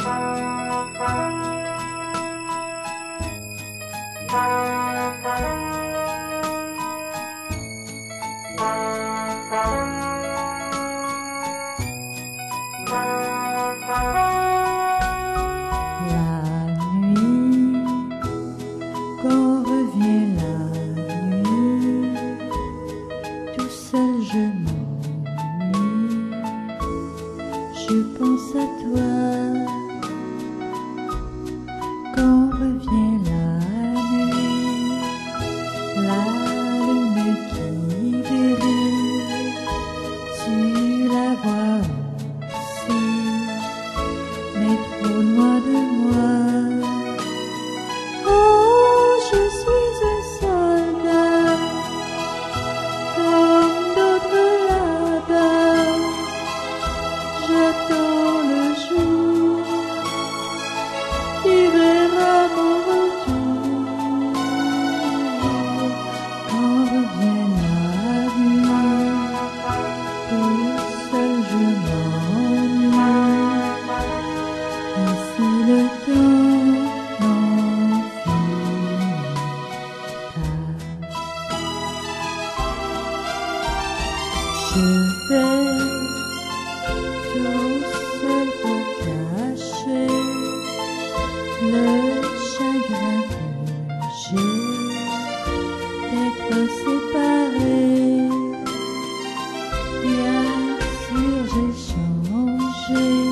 Quand revient la nuit, tout seul je m'ennuie, je pense à toi. Quand revient la nuit, la lune qui brille, tu la vois aussi, mais trop loin de moi. J'attends le jour qui verra mon retour. Quand revient la nuit, tout seul je m'ennuie. Et si le temps n'en finit pas, je vais tout seul pour cacher le chagrin que j'ai d'être séparé. Bien sûr j'ai changé.